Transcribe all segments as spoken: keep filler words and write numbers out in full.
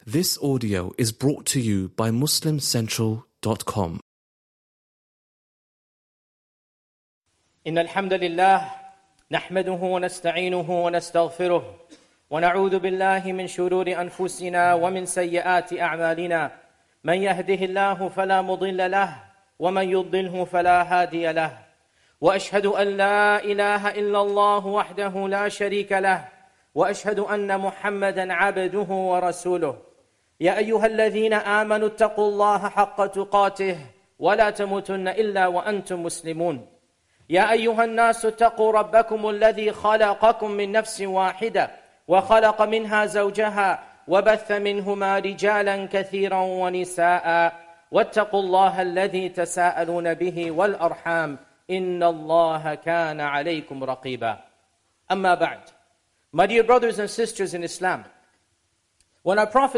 This audio is brought to you by Muslim Central dot com. إن الحمد لله نحمده ونستعينه ونستغفره ونعوذ بالله من شرور أنفسنا ومن سيئات أعمالنا من يهده الله فلا مضل له ومن يضلله فلا هادي له وأشهد أن لا إله إلا الله وحده لا شريك له وأشهد أن محمدا عبده ورسوله يا أيها الذين آمنوا اتقوا الله حق تقاته ولا تموتن إلا وأنتم مسلمون يا أيها الناس اتقوا ربكم الذي خلقكم من نفس واحدة وخلق منها زوجها وبث منهما رجالا كثيرا ونساء واتقوا الله الذي تساءلون به والأرحام إن الله كان عليكم رقيبا أما بعد. My dear brothers and sisters in Islam, when our Prophet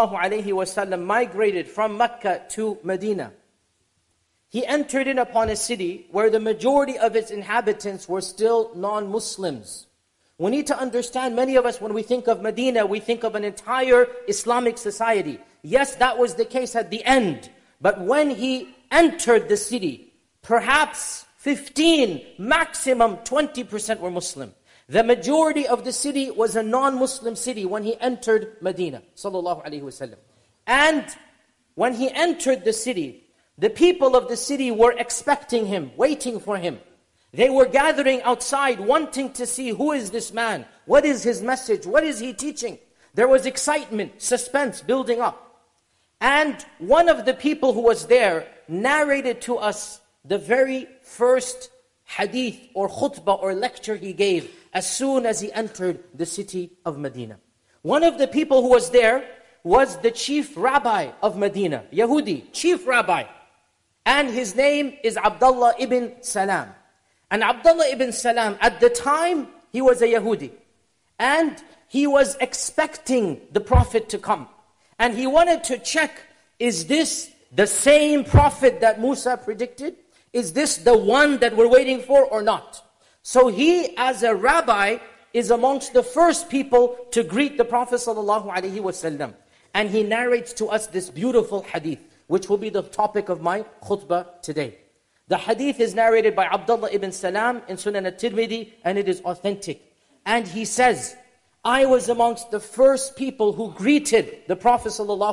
ﷺ migrated from Mecca to Medina, he entered in upon a city where the majority of its inhabitants were still non-Muslims. We need to understand, many of us, when we think of Medina, we think of an entire Islamic society. Yes, that was the case at the end. But when he entered the city, perhaps fifteen, maximum twenty percent were Muslim. The majority of the city was a non-Muslim city when he entered Medina, sallallahu alaihi wasallam. And when he entered the city, the people of the city were expecting him, waiting for him. They were gathering outside, wanting to see who is this man, what is his message, what is he teaching. There was excitement, suspense building up. And one of the people who was there narrated to us the very first hadith or khutbah or lecture he gave as soon as he entered the city of Medina. One of the people who was there was the chief rabbi of Medina, Yahudi, chief rabbi. And his name is Abdullah ibn Salam. And Abdullah ibn Salam, at the time, he was a Yahudi. And he was expecting the Prophet to come. And he wanted to check, is this the same Prophet that Musa predicted? Is this the one that we're waiting for or not? So he, as a rabbi, is amongst the first people to greet the Prophet ﷺ. And he narrates to us this beautiful hadith, which will be the topic of my khutbah today. The hadith is narrated by Abdullah ibn Salam in Sunan al-Tirmidhi, and it is authentic. And he says, I was amongst the first people who greeted the Prophet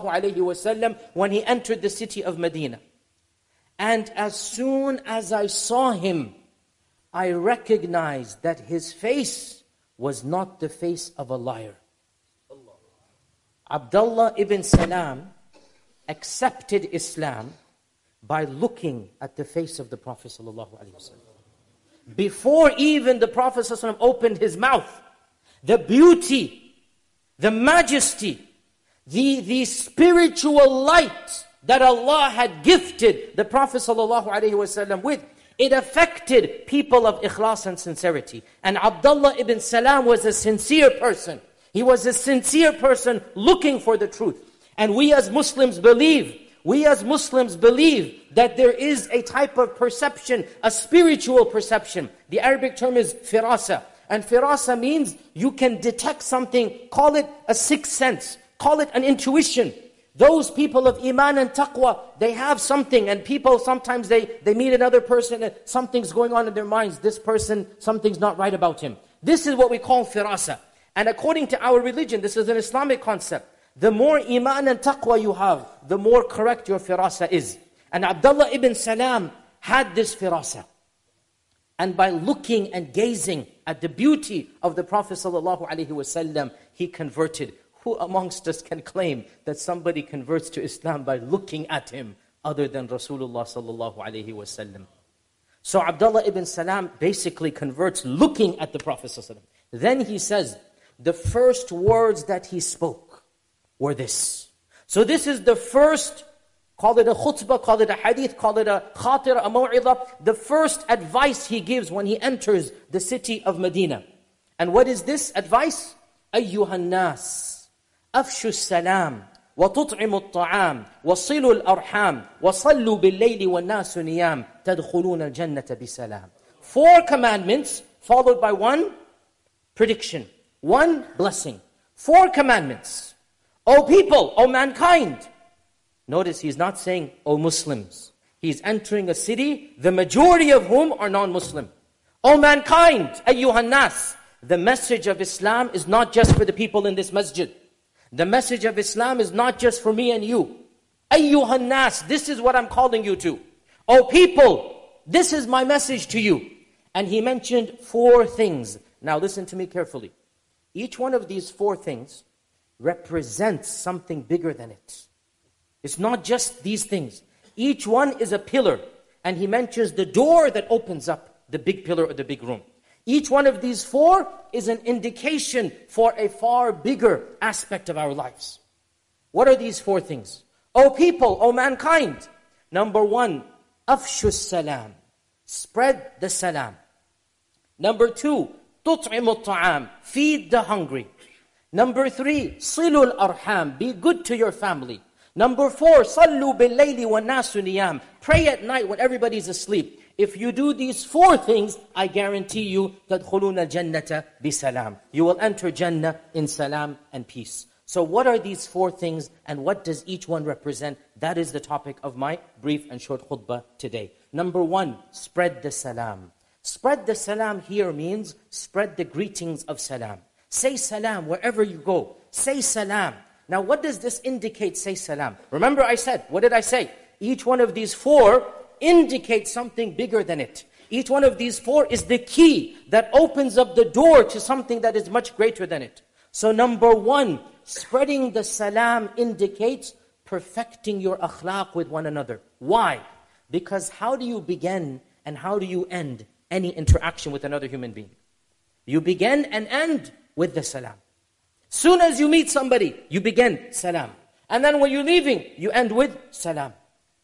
ﷺ when he entered the city of Medina. And as soon as I saw him, I recognized that his face was not the face of a liar. Abdullah ibn Salam accepted Islam by looking at the face of the Prophet ﷺ. Before even the Prophet ﷺ opened his mouth, the beauty, the majesty, the, the spiritual light that Allah had gifted the Prophet ﷺ with, it affected people of ikhlas and sincerity. And Abdullah ibn Salam was a sincere person. He was a sincere person looking for the truth. And we as Muslims believe, we as Muslims believe that there is a type of perception, a spiritual perception. The Arabic term is firasa. And firasa means you can detect something, call it a sixth sense, call it an intuition. Those people of iman and taqwa, they have something, and people sometimes they, they meet another person and something's going on in their minds. This person, something's not right about him. This is what we call firasa. And according to our religion, this is an Islamic concept. The more iman and taqwa you have, the more correct your firasa is. And Abdullah ibn Salam had this firasa. And by looking and gazing at the beauty of the Prophet ﷺ, he converted. Who amongst us can claim that somebody converts to Islam by looking at him other than Rasulullah sallallahu alaihi wasallam? So Abdullah ibn Salam basically converts looking at the Prophet sallallahu alaihi wasallam. Then he says, the first words that he spoke were this. So this is the first, call it a khutbah, call it a hadith, call it a khatir, a maw'idah, the first advice he gives when he enters the city of Medina. And what is this advice? Ayyuhan nas. أفشوا السلام وتطعموا الطعام وصلوا الأرحام وصلوا بالليل والناس نيام تدخلون الجنة بسلام. Four commandments followed by one prediction, one blessing. Four commandments. O people, O mankind. Notice he's not saying, O Muslims. He's entering a city, the majority of whom are non-Muslim. O mankind, ayyuhan nas. The message of Islam is not just for the people in this masjid. The message of Islam is not just for me and you. Ayyuhan nas, this is what I'm calling you to. O people, this is my message to you. And he mentioned four things. Now listen to me carefully. Each one of these four things represents something bigger than it. It's not just these things. Each one is a pillar. And he mentions the door that opens up the big pillar or the big room. Each one of these four is an indication for a far bigger aspect of our lives. What are these four things? O people, O mankind. Number one, afshu salam. Spread the salam. Number two, tut'imu ta'am. Feed the hungry. Number three, silul arham. Be good to your family. Number four, sallu bil-layli wa nasu niyam. Pray at night when everybody's asleep. If you do these four things, I guarantee you, تَدْخُلُونَ الْجَنَّةَ بِسَلَامٍ. You will enter Jannah in salam and peace. So what are these four things and what does each one represent? That is the topic of my brief and short khutbah today. Number one, spread the salam. Spread the salam here means spread the greetings of salam. Say salam wherever you go. Say salam. Now what does this indicate, say salam? Remember I said, what did I say? Each one of these four indicates something bigger than it. Each one of these four is the key that opens up the door to something that is much greater than it. So number one, spreading the salam indicates perfecting your akhlaq with one another. Why? Because how do you begin and how do you end any interaction with another human being? You begin and end with the salam. Soon as you meet somebody, you begin salam. And then when you're leaving, you end with salam.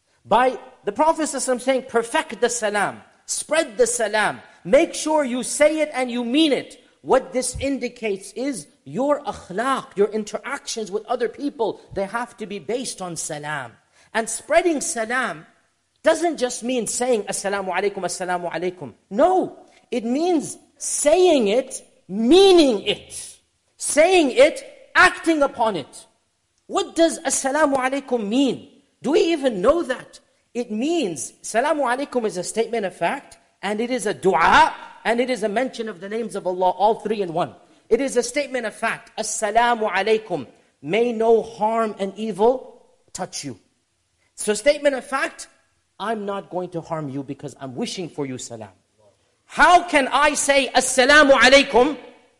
By the Prophet ﷺ saying, perfect the salam, spread the salam, make sure you say it and you mean it. What this indicates is your akhlaq, your interactions with other people, they have to be based on salam. And spreading salam doesn't just mean saying assalamu alaikum, assalamu alaikum. No, it means saying it, meaning it. Saying it, acting upon it. What does assalamu alaikum mean? Do we even know that? It means, salamu alaikum is a statement of fact, and it is a dua, and it is a mention of the names of Allah, all three in one. It is a statement of fact. Assalamu alaikum. May no harm and evil touch you. So statement of fact, I'm not going to harm you because I'm wishing for you salam. How can I say assalamu alaikum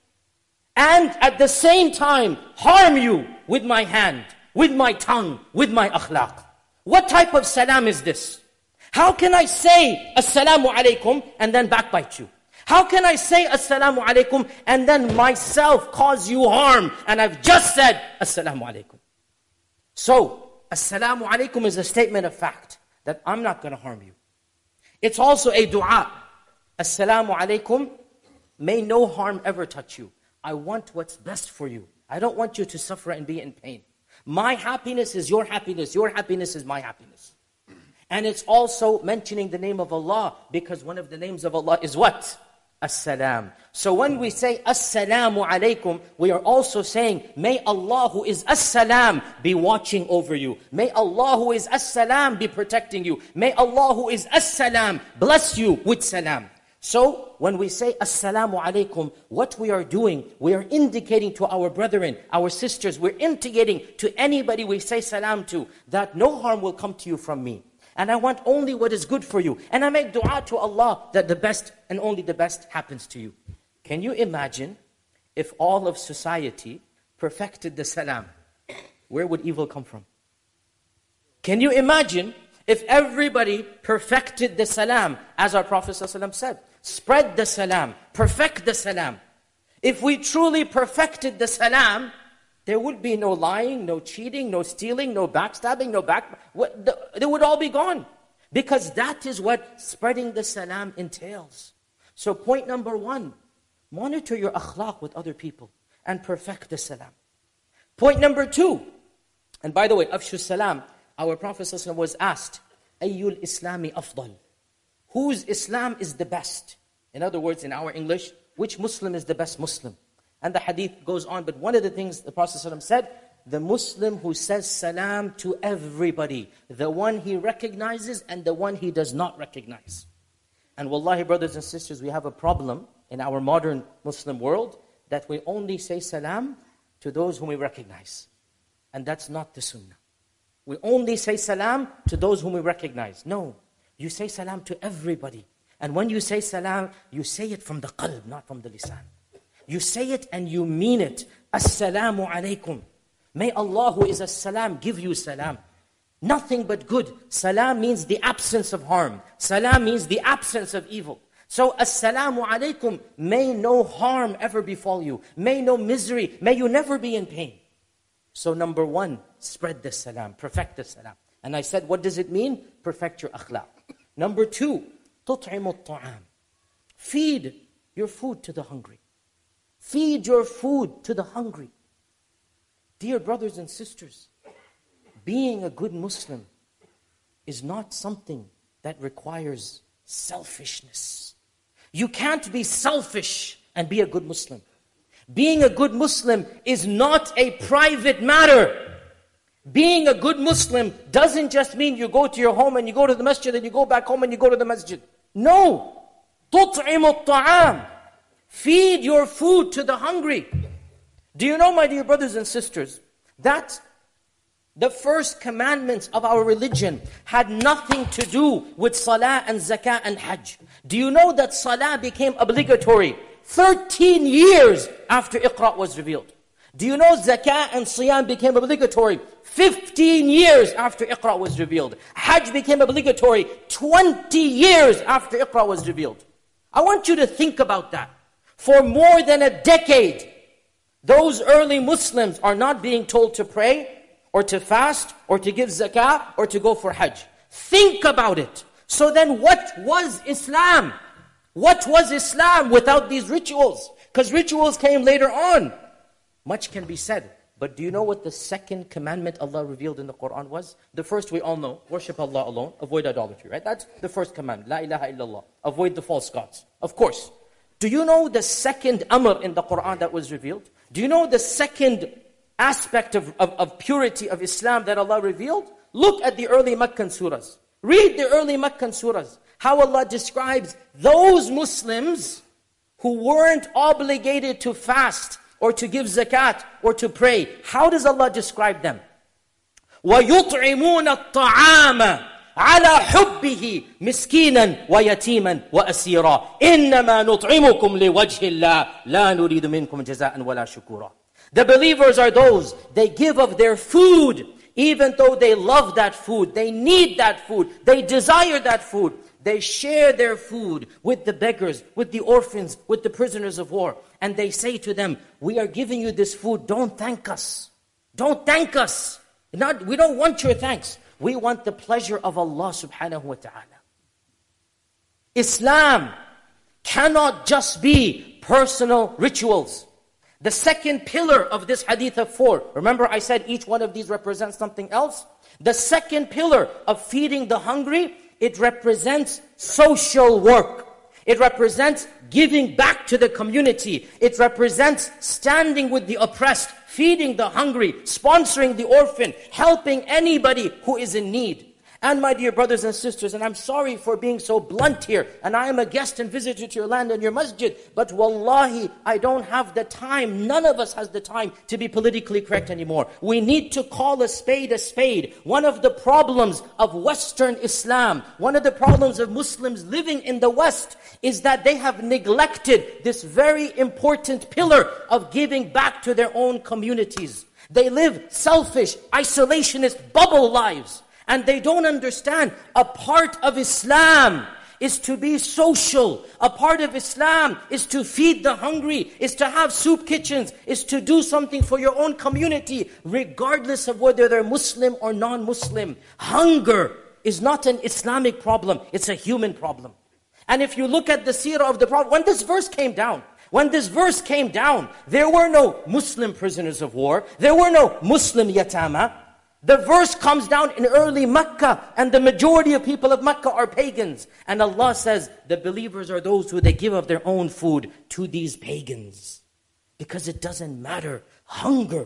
and at the same time harm you with my hand, with my tongue, with my akhlaq? What type of salam is this? How can I say assalamu alaikum and then backbite you? How can I say assalamu alaikum and then myself cause you harm and I've just said assalamu alaikum? So, assalamu alaikum is a statement of fact that I'm not going to harm you. It's also a dua. Assalamu alaikum, may no harm ever touch you. I want what's best for you. I don't want you to suffer and be in pain. My happiness is your happiness. Your happiness is my happiness. And it's also mentioning the name of Allah because one of the names of Allah is what? As-salam. So when we say As-salamu alaykum, we are also saying, may Allah who is As-salam be watching over you. May Allah who is As-salam be protecting you. May Allah who is As-salam bless you with salam. So, when we say, Assalamu alaikum, what we are doing, we are indicating to our brethren, our sisters, we're indicating to anybody we say salam to, that no harm will come to you from me. And I want only what is good for you. And I make dua to Allah that the best and only the best happens to you. Can you imagine if all of society perfected the salam? Where would evil come from? Can you imagine if everybody perfected the salam, as our Prophet ﷺ said? Spread the salam, perfect the salam. If we truly perfected the salam, there would be no lying, no cheating, no stealing, no backstabbing, no back... They would all be gone. Because that is what spreading the salam entails. So point number one, monitor your akhlaq with other people and perfect the salam. Point number two, and by the way, afshu salam, our Prophet ﷺ was asked, Ayyul Islami afdal? Whose Islam is the best? In other words, in our English, which Muslim is the best Muslim? And the hadith goes on, but one of the things the Prophet ﷺ said, The Muslim who says salam to everybody, the one he recognizes and the one he does not recognize. And wallahi, brothers and sisters, we have a problem in our modern Muslim world that we only say salam to those whom we recognize. And that's not the sunnah. We only say salam to those whom we recognize. No, you say salam to everybody. And when you say salam, you say it from the qalb, not from the lisan. You say it and you mean it. Assalamu alaikum. May Allah who is as-salam give you salam. Nothing but good. Salam means the absence of harm. Salam means the absence of evil. So, assalamu alaikum, may no harm ever befall you. May no misery, may you never be in pain. So number one, spread the salam, perfect the salam. And I said, what does it mean? Perfect your akhlaq. Number two, تطعم الطعام. Feed your food to the hungry. Feed your food to the hungry. Dear brothers and sisters, being a good Muslim is not something that requires selfishness. You can't be selfish and be a good Muslim. Being a good Muslim is not a private matter. Being a good Muslim doesn't just mean you go to your home and you go to the masjid and you go back home and you go to the masjid. No. تطعم الطعام. Feed your food to the hungry. Do you know, my dear brothers and sisters, that the first commandments of our religion had nothing to do with salah and zakah and hajj. Do you know that salah became obligatory thirteen years after Iqra was revealed? Do you know zakah and siyam became obligatory fifteen years after Iqra was revealed? Hajj became obligatory twenty years after Iqra was revealed. I want you to think about that. For more than a decade, those early Muslims are not being told to pray, or to fast, or to give zakah, or to go for hajj. Think about it. So then what was Islam? What was Islam without these rituals? Because rituals came later on. Much can be said. But do you know what the second commandment Allah revealed in the Quran was? The first we all know, worship Allah alone, avoid idolatry, right? That's the first commandment, La ilaha illallah. Avoid the false gods. Of course. Do you know the second amr in the Quran that was revealed? Do you know the second aspect of, of, of purity of Islam that Allah revealed? Look at the early Meccan surahs. Read the early Meccan surahs. How Allah describes those Muslims who weren't obligated to fast or to give zakat or to pray. How does Allah describe them? وَيُطْعِمُونَ الطَّعَامَ عَلَى حُبِّهِ مِسْكِينًا وَيَتِيمًا وَأَسِيرًا إِنَّمَا نُطْعِمُكُمْ لِوَجْهِ اللَّهِ لَا نُرِيدُ مِنْكُمْ جَزَاءً وَلَا شُكُورًا. The believers are those, they give of their food, even though they love that food, they need that food, they desire that food. They share their food with the beggars, with the orphans, with the prisoners of war. And they say to them, we are giving you this food, don't thank us. Don't thank us. Not, we don't want your thanks. We want the pleasure of Allah subhanahu wa ta'ala. Islam cannot just be personal rituals. The second pillar of this hadith of four, remember I said each one of these represents something else? The second pillar of feeding the hungry, it represents social work. It represents giving back to the community. It represents standing with the oppressed, feeding the hungry, sponsoring the orphan, helping anybody who is in need. And my dear brothers and sisters, and I'm sorry for being so blunt here, and I am a guest and visitor to your land and your masjid, but wallahi, I don't have the time, none of us has the time to be politically correct anymore. We need to call a spade a spade. One of the problems of Western Islam, one of the problems of Muslims living in the West, is that they have neglected this very important pillar of giving back to their own communities. They live selfish, isolationist, bubble lives. And they don't understand a part of Islam is to be social. A part of Islam is to feed the hungry, is to have soup kitchens, is to do something for your own community, regardless of whether they're Muslim or non-Muslim. Hunger is not an Islamic problem, it's a human problem. And if you look at the seerah of the Prophet, when this verse came down, when this verse came down, there were no Muslim prisoners of war, there were no Muslim yatama. The verse comes down in early Mecca, and the majority of people of Mecca are pagans. And Allah says, the believers are those who they give of their own food to these pagans. Because it doesn't matter. Hunger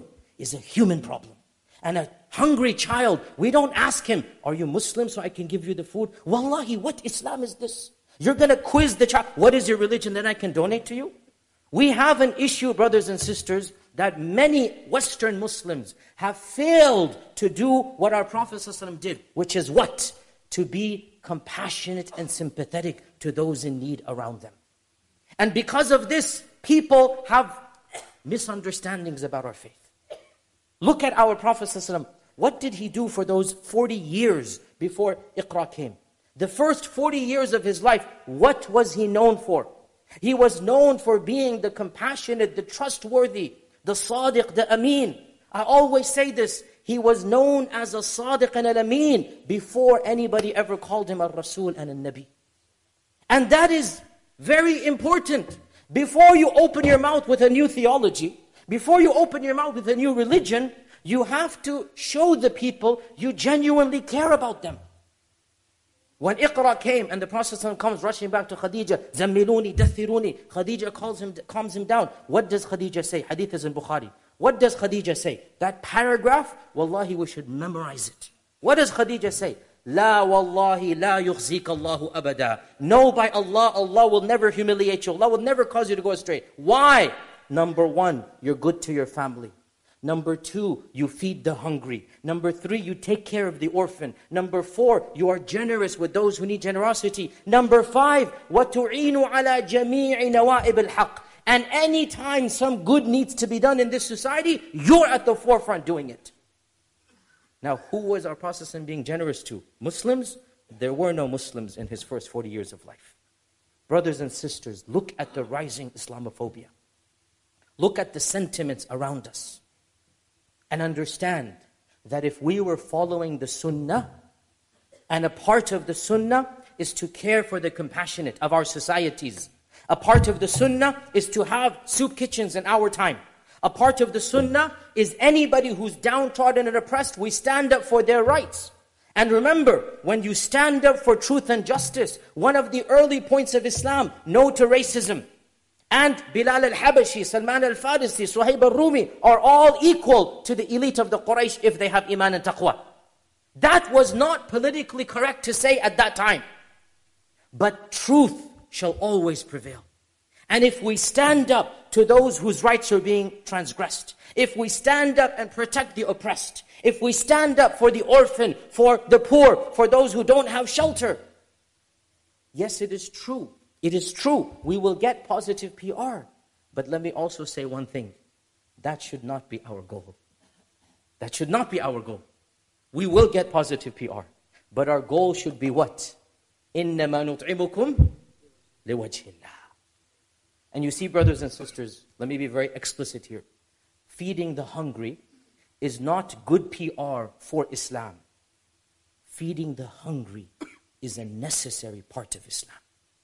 is a human problem. And a hungry child, we don't ask him, are you Muslim so I can give you the food? Wallahi, what Islam is this? You're going to quiz the child, what is your religion, then I can donate to you? We have an issue, brothers and sisters, that many Western Muslims have failed to do what our Prophet ﷺ did, which is what? To be compassionate and sympathetic to those in need around them. And because of this, people have misunderstandings about our faith. Look at our Prophet ﷺ. What did he do for those forty years before Iqra came? The first forty years of his life, what was he known for? He was known for being the compassionate, the trustworthy, the sadiq, the ameen. I always say this, he was known as a sadiq and an ameen before anybody ever called him a rasul and a nabi. And that is very important. Before you open your mouth with a new theology, before you open your mouth with a new religion, you have to show the people you genuinely care about them. When Iqra came and the Prophet ﷺ comes rushing back to Khadija, Zammiluni, Dathiruni, Khadija calls him, calms him down. What does Khadija say? Hadith is in Bukhari. What does Khadija say? That paragraph, wallahi, we should memorize it. What does Khadija say? La wallahi la yukhzika Allahu abada. No, by Allah, Allah will never humiliate you. Allah will never cause you to go astray. Why? Number one, you're good to your family. Number two, you feed the hungry. Number three, you take care of the orphan. Number four, you are generous with those who need generosity. Number five, وَتُعِينُ عَلَى جَمِيعِ نَوَائِبِ الْحَقِّ. And anytime some good needs to be done in this society, you're at the forefront doing it. Now, who was our Prophet being generous to? Muslims? There were no Muslims in his first forty years of life. Brothers and sisters, look at the rising Islamophobia. Look at the sentiments around us. And understand that if we were following the sunnah, and a part of the sunnah is to care for the compassionate of our societies. A part of the sunnah is to have soup kitchens in our time. A part of the sunnah is anybody who's downtrodden and oppressed, we stand up for their rights. And remember, when you stand up for truth and justice, one of the early points of Islam, no to racism. And Bilal al-Habashi, Salman al-Farisi, Suhaib al-Rumi are all equal to the elite of the Quraysh if they have iman and taqwa. That was not politically correct to say at that time. But truth shall always prevail. And if we stand up to those whose rights are being transgressed, if we stand up and protect the oppressed, if we stand up for the orphan, for the poor, for those who don't have shelter, yes, it is true. It is true, we will get positive P R. But let me also say one thing. That should not be our goal. That should not be our goal. We will get positive P R. But our goal should be what? إِنَّمَا نُطْعِمُكُمْ لِوَجْهِ اللَّهِ. And you see, brothers and sisters, let me be very explicit here. Feeding the hungry is not good P R for Islam. Feeding the hungry is a necessary part of Islam.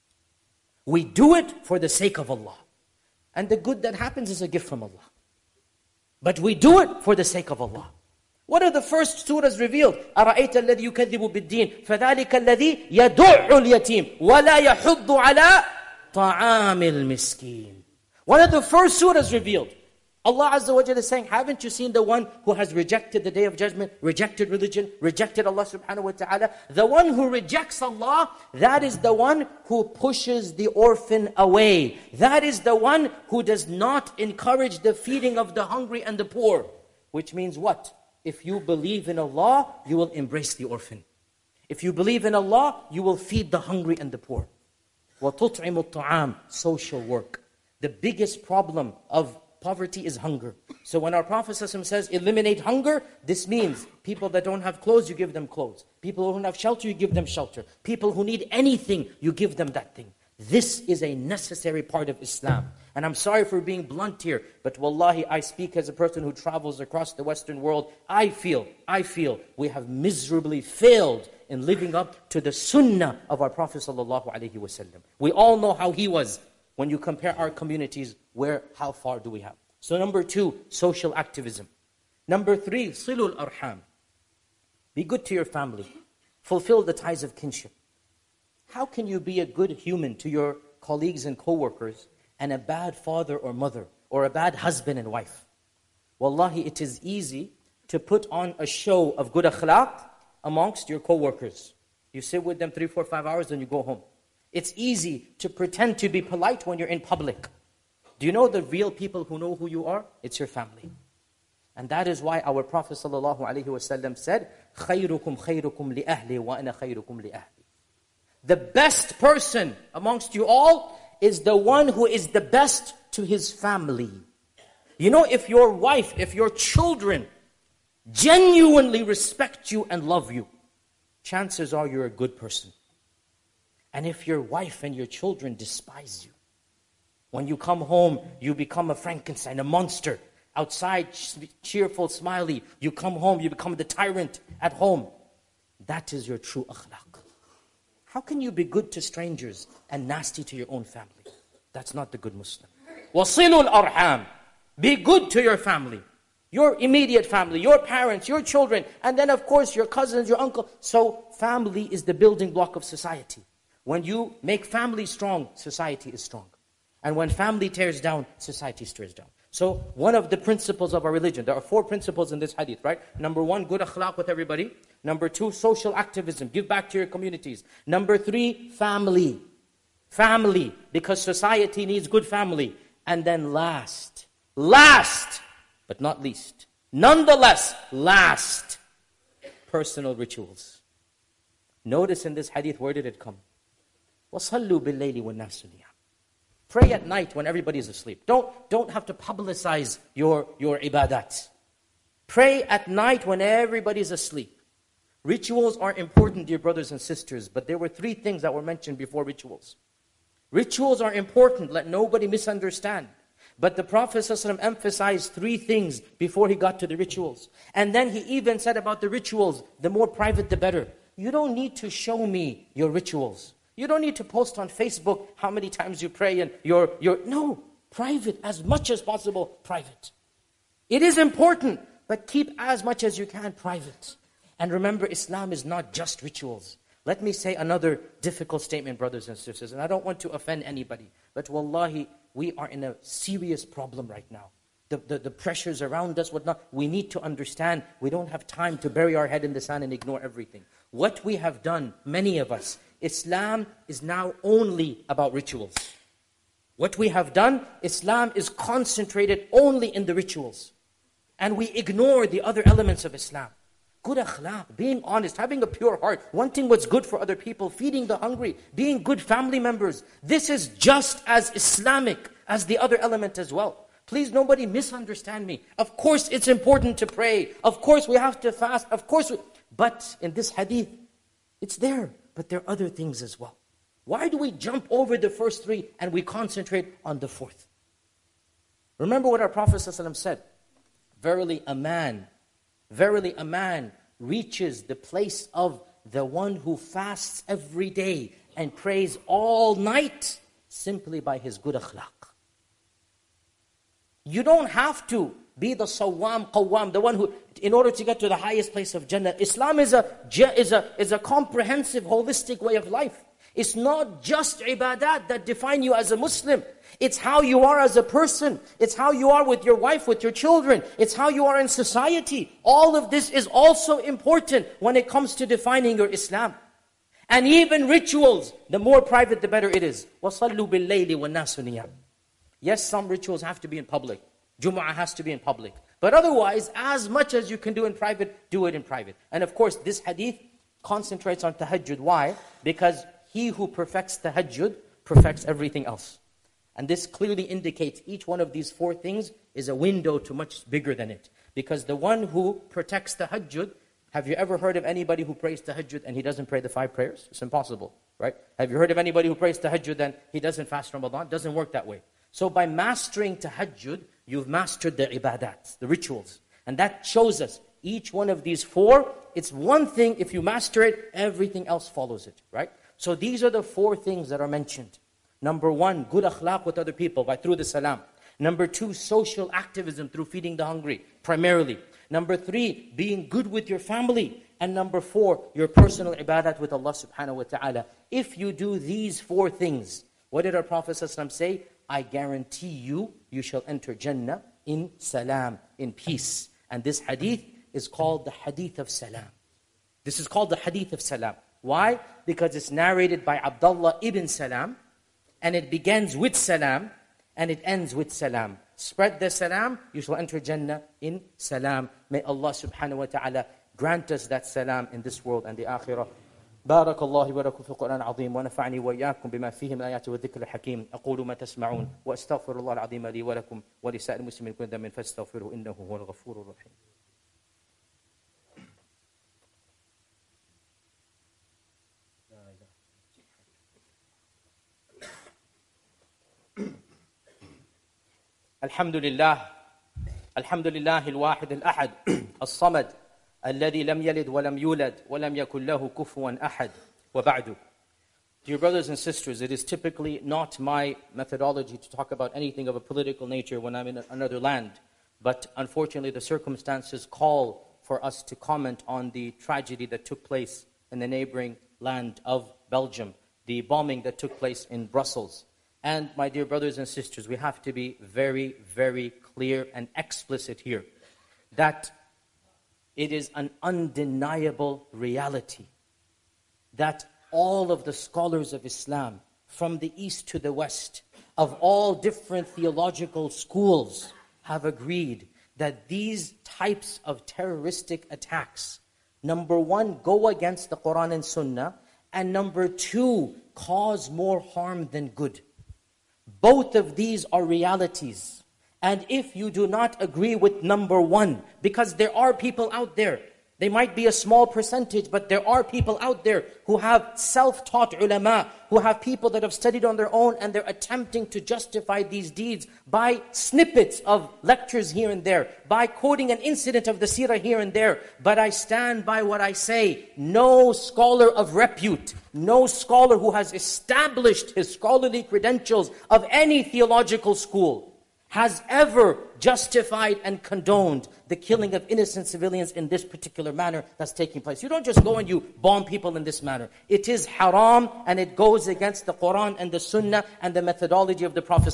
We do it for the sake of Allah. And the good that happens is a gift from Allah. But we do it for the sake of Allah. What are the first surahs revealed? أَرَأَيْتَ الَّذِي يُكَذِّبُ بِالدِّينِ فَذَلِكَ الَّذِي يَدُعُّ الْيَتِيمِ وَلَا يَحُضُّ عَلَىٰ طَعَامِ الْمِسْكِينِ. What are the first surahs revealed? Allah Azza wa Jalla is saying, haven't you seen the one who has rejected the Day of Judgment, rejected religion, rejected Allah subhanahu wa ta'ala? The one who rejects Allah, that is the one who pushes the orphan away. That is the one who does not encourage the feeding of the hungry and the poor. Which means what? If you believe in Allah, you will embrace the orphan. If you believe in Allah, you will feed the hungry and the poor. وَتُطْعِمُ الطَّعَامِ. Social work. The biggest problem of poverty is hunger. So when our Prophet ﷺ says, eliminate hunger, this means people that don't have clothes, you give them clothes. People who don't have shelter, you give them shelter. People who need anything, you give them that thing. This is a necessary part of Islam. And I'm sorry for being blunt here, but wallahi, I speak as a person who travels across the Western world. I feel, I feel we have miserably failed in living up to the sunnah of our Prophet ﷺ. We all know how he was. When you compare our communities, where, how far do we have? So number two, social activism. Number three, silul arham. Be good to your family. Fulfill the ties of kinship. How can you be a good human to your colleagues and co-workers and a bad father or mother or a bad husband and wife? Wallahi, it is easy to put on a show of good akhlaq amongst your co-workers. You sit with them three, four, five hours, then you go home. It's easy to pretend to be polite when you're in public. Do you know the real people who know who you are? It's your family. And that is why our Prophet ﷺ said, خَيْرُكُمْ خَيْرُكُمْ لِأَهْلِ وَأَنَا خَيْرُكُمْ لِأَهْلِ. The best person amongst you all is the one who is the best to his family. You know, if your wife, if your children genuinely respect you and love you, chances are you're a good person. And if your wife and your children despise you, when you come home, you become a Frankenstein, a monster. Outside, cheerful, smiley. You come home, you become the tyrant at home. That is your true akhlaq. How can you be good to strangers and nasty to your own family? That's not the good Muslim. وَصِلُوا الْأَرْحَامِ. Be good to your family. Your immediate family, your parents, your children, and then of course your cousins, your uncle. So family is the building block of society. When you make family strong, society is strong. And when family tears down, society tears down. So one of the principles of our religion, there are four principles in this hadith, right? Number one, good akhlaq with everybody. Number two, social activism, give back to your communities. Number three, family. Family, because society needs good family. And then last, last, but not least, nonetheless, last, personal rituals. Notice in this hadith, where did it come? وَصَلُّوا بِاللَّيْلِ وَالنَّاسُ نِيَامٌ. Pray at night when everybody is asleep. Don't, don't have to publicize your, your ibadat. Pray at night when everybody is asleep. Rituals are important, dear brothers and sisters, but there were three things that were mentioned before rituals. Rituals are important, let nobody misunderstand. But the Prophet ﷺ emphasized three things before he got to the rituals. And then he even said about the rituals, the more private the better. You don't need to show me your rituals. You don't need to post on Facebook how many times you pray and your your no, private, as much as possible, private. It is important, but keep as much as you can private. And remember, Islam is not just rituals. Let me say another difficult statement, brothers and sisters, and I don't want to offend anybody, but wallahi, we are in a serious problem right now. The, the, the pressures around us, whatnot, we need to understand we don't have time to bury our head in the sand and ignore everything. What we have done, many of us, Islam is now only about rituals. What we have done, Islam is concentrated only in the rituals. And we ignore the other elements of Islam. Good akhlaq, being honest, having a pure heart, wanting what's good for other people, feeding the hungry, being good family members. This is just as Islamic as the other element as well. Please, nobody misunderstand me. Of course it's important to pray. Of course we have to fast. Of course, we, but in this hadith, it's there. But there are other things as well. Why do we jump over the first three and we concentrate on the fourth? Remember what our Prophet ﷺ said. Verily a man, verily a man reaches the place of the one who fasts every day and prays all night simply by his good akhlaq. You don't have to be the sawwam, qawwam, the one who, in order to get to the highest place of Jannah. Islam is a, is a, is a comprehensive, holistic way of life. It's not just ibadat that define you as a Muslim. It's how you are as a person. It's how you are with your wife, with your children. It's how you are in society. All of this is also important when it comes to defining your Islam. And even rituals, the more private the better it is. وَصَلُّوا بِاللَّيْلِ وَالنَّاسُ نِيَامٌ. Yes, some rituals have to be in public. Jumu'ah has to be in public. But otherwise, as much as you can do in private, do it in private. And of course, this hadith concentrates on tahajjud. Why? Because he who perfects tahajjud perfects everything else. And this clearly indicates each one of these four things is a window to much bigger than it. Because the one who protects tahajjud, have you ever heard of anybody who prays tahajjud and he doesn't pray the five prayers? It's impossible, right? Have you heard of anybody who prays tahajjud and he doesn't fast Ramadan? It doesn't work that way. So by mastering tahajjud, you've mastered the ibadat, the rituals. And that shows us each one of these four, it's one thing, if you master it, everything else follows it, right? So these are the four things that are mentioned. Number one, good akhlaq with other people by through the salam. Number two, social activism through feeding the hungry, primarily. Number three, being good with your family. And number four, your personal ibadat with Allah subhanahu wa ta'ala. If you do these four things, what did our Prophet ﷺ say? I guarantee you, you shall enter Jannah in salam, in peace. And this hadith is called the hadith of salam. This is called the hadith of salam. Why? Because it's narrated by Abdullah ibn Salam, and it begins with salam, and it ends with salam. Spread the salam, you shall enter Jannah in salam. May Allah subhanahu wa ta'ala grant us that salam in this world and the akhirah. بارك الله ولكم في القرآن العظيم ونفعني وإياكم بما فيه من الآيات والذكر الحكيم أقول ما تسمعون وأستغفر الله العظيم لي ولكم ولسائر المسلمين كل ذنب فاستغفروه إنه هو الغفور الرحيم. الحمد لله الحمد لله الواحد الأحد الصمد الذي لم يلد ولم يولد ولم يكن له كفوا أحد وبعد. Dear brothers and sisters, it is typically not my methodology to talk about anything of a political nature when I'm in another land. But unfortunately, the circumstances call for us to comment on the tragedy that took place in the neighboring land of Belgium, the bombing that took place in Brussels. And my dear brothers and sisters, we have to be very, very clear and explicit here that it is an undeniable reality that all of the scholars of Islam, from the east to the west, of all different theological schools, have agreed that these types of terroristic attacks, number one, go against the Quran and Sunnah, and number two, cause more harm than good. Both of these are realities. And if you do not agree with number one, because there are people out there, they might be a small percentage, but there are people out there who have self-taught ulama, who have people that have studied on their own, and they're attempting to justify these deeds by snippets of lectures here and there, by quoting an incident of the seerah here and there. But I stand by what I say. No scholar of repute, no scholar who has established his scholarly credentials of any theological school has ever justified and condoned the killing of innocent civilians in this particular manner that's taking place. You don't just go and you bomb people in this manner. It is haram, and it goes against the Quran and the Sunnah and the methodology of the Prophet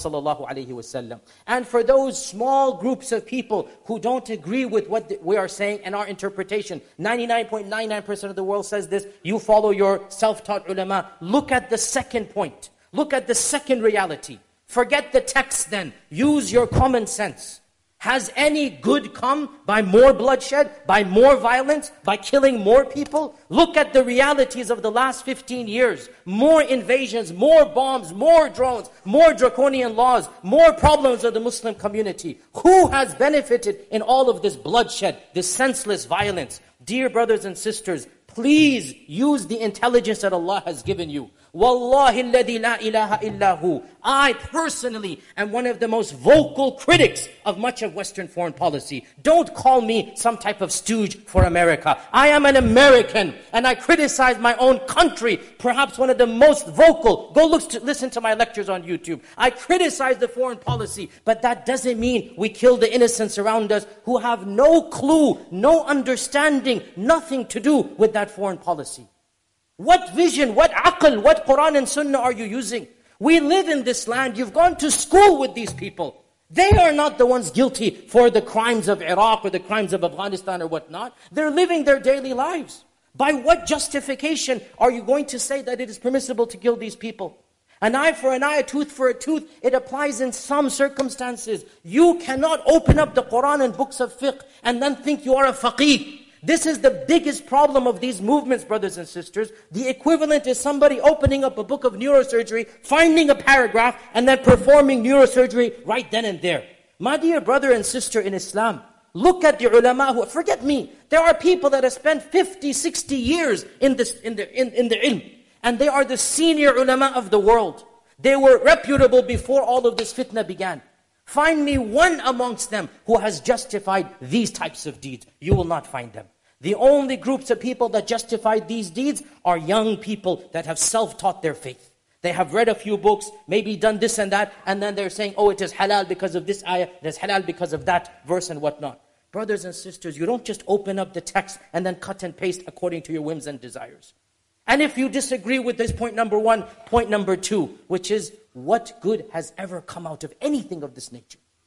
ﷺ. And for those small groups of people who don't agree with what we are saying and our interpretation, ninety-nine point nine nine percent of the world says this, you follow your self-taught ulama. Look at the second point. Look at the second reality. Forget the text then. Use your common sense. Has any good come by more bloodshed, by more violence, by killing more people? Look at the realities of the last fifteen years. More invasions, more bombs, more drones, more draconian laws, more problems of the Muslim community. Who has benefited in all of this bloodshed, this senseless violence? Dear brothers and sisters, please use the intelligence that Allah has given you. Wallahi alladhi la ilaha illahu. I personally am one of the most vocal critics of much of Western foreign policy. Don't call me some type of stooge for America. I am an American, and I criticize my own country, perhaps one of the most vocal. Go look to, listen to my lectures on YouTube. I criticize the foreign policy, but that doesn't mean we kill the innocents around us who have no clue, no understanding, nothing to do with that foreign policy. What vision, what aql, what Quran and Sunnah are you using? We live in this land. You've gone to school with these people. They are not the ones guilty for the crimes of Iraq or the crimes of Afghanistan or whatnot. They're living their daily lives. By what justification are you going to say that it is permissible to kill these people? An eye for an eye, a tooth for a tooth, it applies in some circumstances. You cannot open up the Quran and books of fiqh and then think you are a faqih. This is the biggest problem of these movements, brothers and sisters. The equivalent is somebody opening up a book of neurosurgery, finding a paragraph, and then performing neurosurgery right then and there. My dear brother and sister in Islam, look at the ulama who, forget me, there are people that have spent fifty, sixty years in this, in the, in, in the ilm, and they are the senior ulama of the world. They were reputable before all of this fitna began. Find me one amongst them who has justified these types of deeds. You will not find them. The only groups of people that justify these deeds are young people that have self-taught their faith. They have read a few books, maybe done this and that, and then they're saying, oh, it is halal because of this ayah, it is halal because of that verse and whatnot. Brothers and sisters, you don't just open up the text and then cut and paste according to your whims and desires. And if you disagree with this point number one, point number two, which is, what good has ever come out of anything of this nature?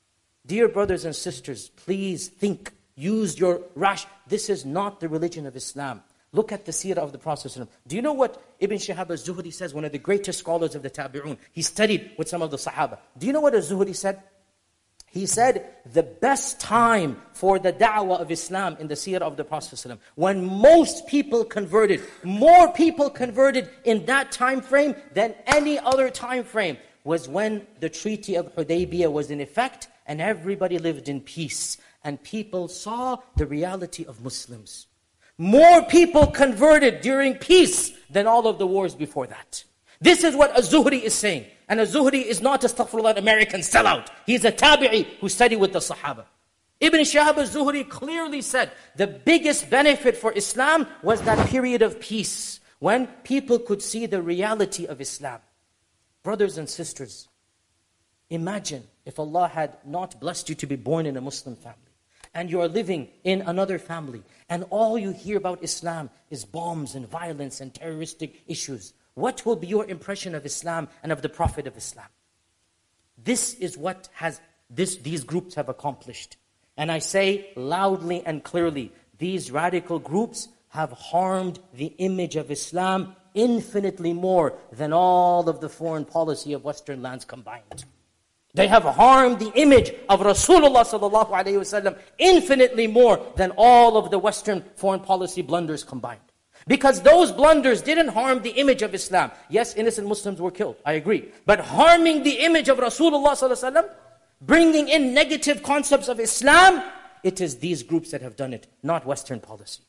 Dear brothers and sisters, please think, use your rash. This is not the religion of Islam. Look at the seerah of the Prophet. Do you know what Ibn Shihab al-Zuhri says, one of the greatest scholars of the Tabi'un? He studied with some of the Sahaba. Do you know what al-Zuhri said? He said, the best time for the da'wah of Islam in the seerah of the Prophet, when most people converted, more people converted in that time frame than any other time frame, was when the Treaty of Hudaybiyah was in effect and everybody lived in peace and people saw the reality of Muslims. More people converted during peace than all of the wars before that. This is what Az-Zuhri is saying. And Az-Zuhri is not a astaghfirullah American sellout. He's a tabi'i who studied with the Sahaba. Ibn Shihab al-Zuhri clearly said the biggest benefit for Islam was that period of peace when people could see the reality of Islam. Brothers and sisters, imagine if Allah had not blessed you to be born in a Muslim family and you are living in another family and all you hear about Islam is bombs and violence and terroristic issues. What will be your impression of Islam and of the Prophet of Islam? This is what has this, these groups have accomplished. And I say loudly and clearly, these radical groups have harmed the image of Islam infinitely more than all of the foreign policy of Western lands combined. They have harmed the image of Rasulullah sallallahu alaihi wasallam infinitely more than all of the Western foreign policy blunders combined. Because those blunders didn't harm the image of Islam. Yes, innocent Muslims were killed, I agree. But harming the image of Rasulullah sallallahu alaihi wasallam, bringing in negative concepts of Islam, it is these groups that have done it, not Western policy.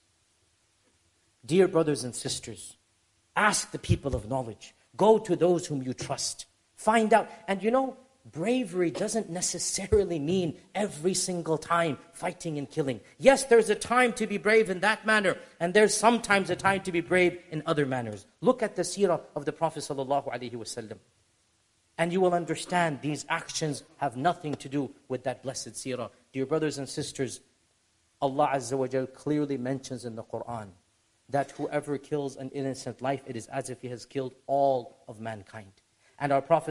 Dear brothers and sisters, ask the people of knowledge. Go to those whom you trust. Find out. And you know, bravery doesn't necessarily mean every single time fighting and killing. Yes, there's a time to be brave in that manner, and there's sometimes a time to be brave in other manners. Look at the seerah of the Prophet ﷺ, and you will understand these actions have nothing to do with that blessed seerah. Dear brothers and sisters, Allah Azza wa Jal clearly mentions in the Quran that whoever kills an innocent life, it is as if he has killed all of mankind. And our Prophet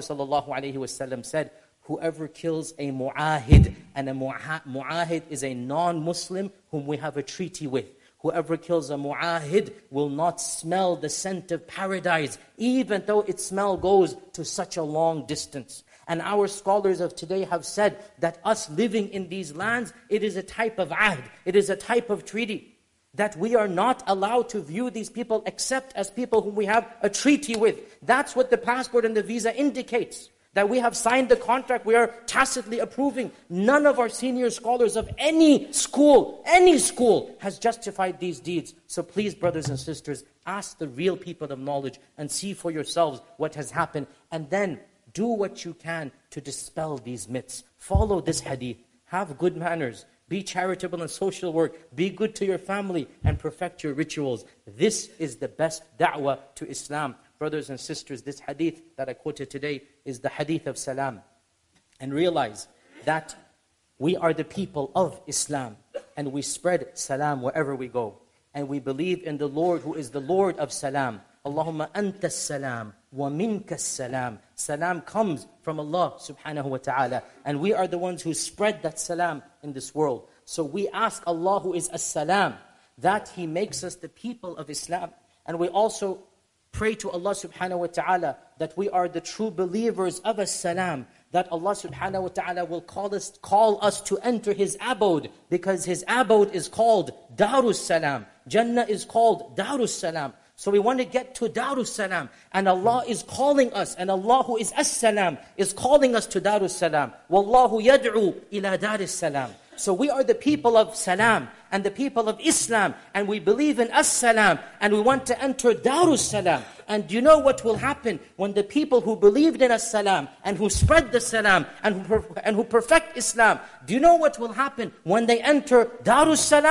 ﷺ said, whoever kills a mu'ahid, and a mu'ahid is a non-Muslim whom we have a treaty with. Whoever kills a mu'ahid will not smell the scent of paradise, even though its smell goes to such a long distance. And our scholars of today have said that us living in these lands, it is a type of ahd, it is a type of treaty. That we are not allowed to view these people except as people whom we have a treaty with. That's what the passport and the visa indicates. That we have signed the contract, we are tacitly approving. None of our senior scholars of any school, any school, has justified these deeds. So please, brothers and sisters, ask the real people of knowledge and see for yourselves what has happened. And then do what you can to dispel these myths. Follow this hadith. Have good manners. Be charitable in social work. Be good to your family and perfect your rituals. This is the best da'wah to Islam. Brothers and sisters, this hadith that I quoted today is the hadith of salam. And realize that we are the people of Islam and we spread salam wherever we go. And we believe in the Lord who is the Lord of salam. Allahumma anta salam wa minka salam. Salam comes from Allah subhanahu wa ta'ala. And we are the ones who spread that salam in this world. So we ask Allah who is as-salam, that He makes us the people of Islam. And we also pray to Allah subhanahu wa ta'ala that we are the true believers of as-salam. That Allah subhanahu wa ta'ala will call us, call us to enter His abode. Because His abode is called Darus Salam. Jannah is called Darus Salam. So we want to get to Darus Salam. And Allah is calling us. And Allah who is As-Salam is calling us to Darus Salam. Wallahu yad'u ila Darus Salam. So we are the people of Salam and the people of Islam. And we believe in As-Salam. And we want to enter Darus Salam. And do you know what will happen when the people who believed in As-Salam and who spread the Salam and who, and who perfect Islam, do you know what will happen when they enter Darus Salam?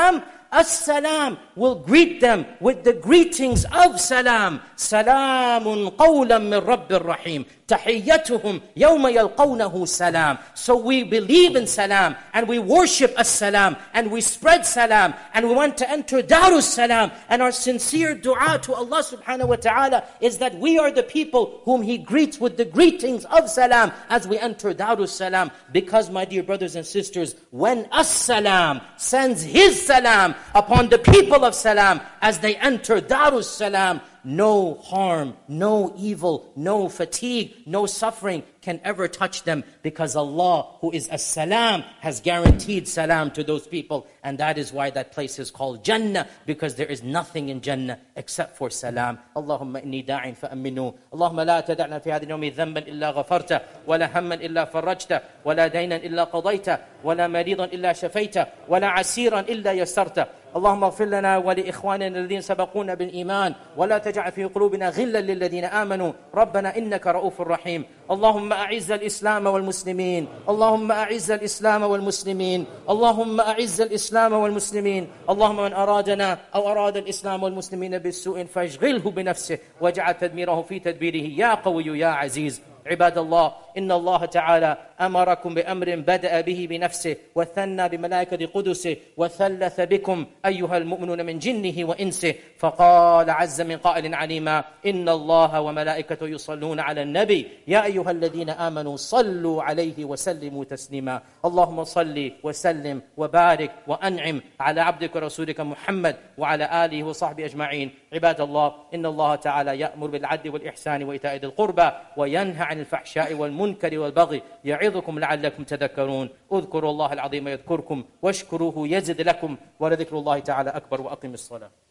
as-salam, will greet them with the greetings of salam. Salamun qawlan min Rabbir Rahim. Tahiyyatuhum yawma yalqawnahu salam. So we believe in salam, and we worship as-salam, and we spread salam, and we want to enter Darus Salam. And our sincere dua to Allah subhanahu wa ta'ala is that we are the people whom He greets with the greetings of salam as we enter Darus Salam. Because, my dear brothers and sisters, when as-salam sends His salam upon the people of salam as they enter Darus Salam, no harm, no evil, no fatigue, no suffering can ever touch them, because Allah, who is as-salam, has guaranteed salam to those people. And that is why that place is called Jannah, because there is nothing in Jannah except for salam. Allahumma inni da'in fa'aminu. Allahumma la tada'na fi hadhi nawmi dhanban illa ghafarta, wa la hamman illa farajta, wa la daynan illa qadayta, wa la maridan illa shafayta, wa la asiran illa yassarta. اللهم اغفر لنا ولإخواننا الذين سبقونا بالإيمان ولا تجعل في قلوبنا غلا للذين آمنوا ربنا إنك رؤوف رحيم. اللهم أعز الإسلام والمسلمين اللهم أعز الإسلام والمسلمين اللهم أعز الإسلام والمسلمين. اللهم من أرادنا أو أراد الإسلام والمسلمين بالسوء فاشغله بنفسه واجعل تدميره في تدبيره يا قوي يا عزيز. عباد الله، إن الله تعالى أمركم بأمر بدأ به بنفسه وثنى بملائكة قدسه وثلث بكم أيها المؤمنون من جنه وإنسه، فقال عز من قائل عليما: إن الله وملائكته يصلون على النبي يا أيها الذين آمنوا صلوا عليه وسلموا تسليما. اللهم صل وسلم وبارك وأنعم على عبدك ورسولك محمد وعلى آله وصحبه أجمعين. عباد الله، إن الله تعالى يأمر بالعدل والإحسان وإيتاء ذي القربى وينهى عن الفحشاء والمنكر والبغي يعظكم لعلكم تذكرون. اذكروا الله العظيم يذكركم واشكروه يزد لكم ولذكر الله تعالى أكبر. وأقم الصلاة.